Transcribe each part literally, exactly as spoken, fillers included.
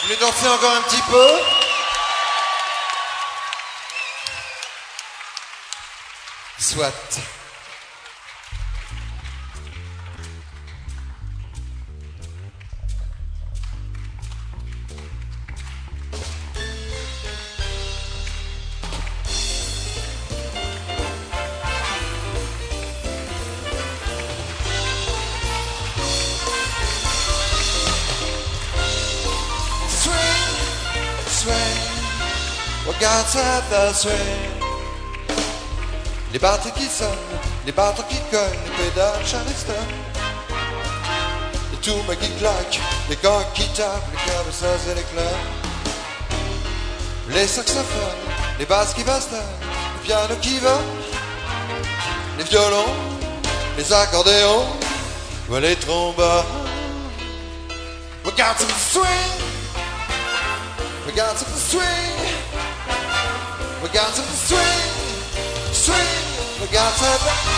Vous voulez danser encore un petit peu? Soit. Regarde ta swing. Les batteries qui sonnent, les batteries qui cognent, les pédales charleston. Les tours qui claquent, les cordes qui tapent, les cabeças et les clairs. Les saxophones, les basses qui bastonnent, le piano qui va, les violons, les accordéons, ouais, les trombones. Regarde some swing. Regarde some swing. We got to swing, swing, we got to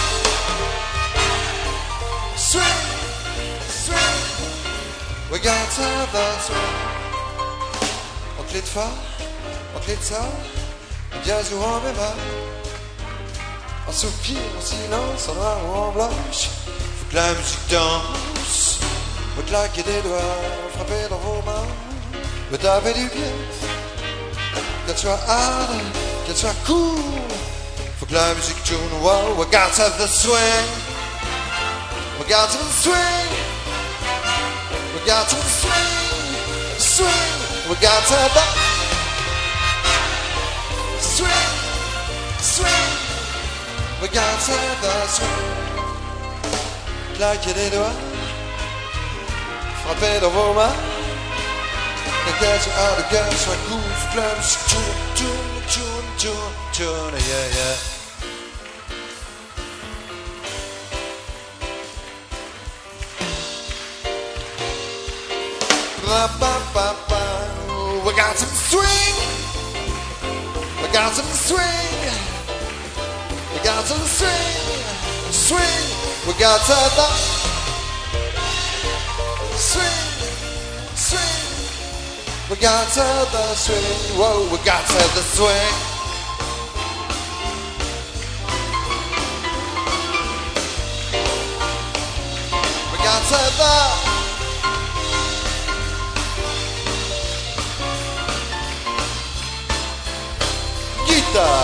swing, swing, we got to the swing. En clé de fa, en clé de sol, en dièse ou en bémol, en soupir, en silence, en noir ou en blanche. Faut que la musique danse, faut claquer des doigts, frapper dans vos mains, me taper du pied. Qu'elle soit hard, qu'elle soit cool, faut que la musique tourne. Wow, we got to have the swing, we got to have the swing, we got to have the swing, swing, we got to have the swing, swing, we got to have the swing. Claquez les doigts, frappez dans vos mains. Qu'elle soit hard, qu'elle soit cool, faut que la musique tourne, tourne, tourne, tourne, tourne, yeah, yeah. Ba, ba, ba, ba. We got some swing, we got some swing, we got some swing, swing, we got some swing, swing. We got to the swing, whoa, we got to the swing. We got to the guitar.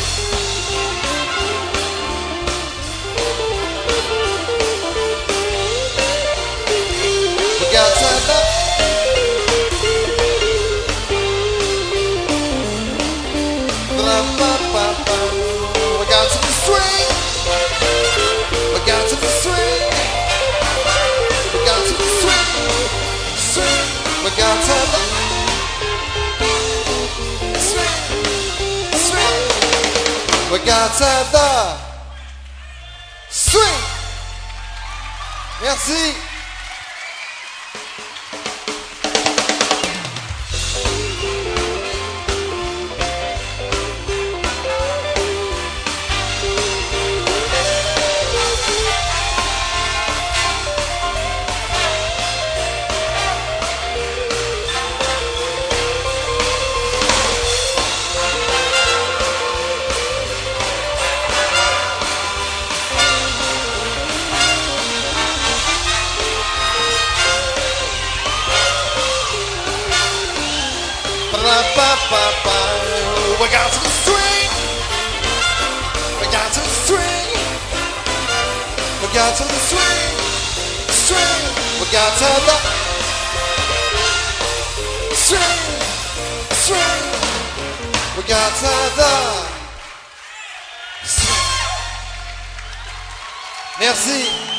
We got to the we got to the swing, we got to the swing, we got to the swing, swing, we got to the swing, swing, we got to the swing. Merci. We got to the swing, we got to the swing, we got to the swing, swing, we got to the swing, swing, we got to the swing. Merci.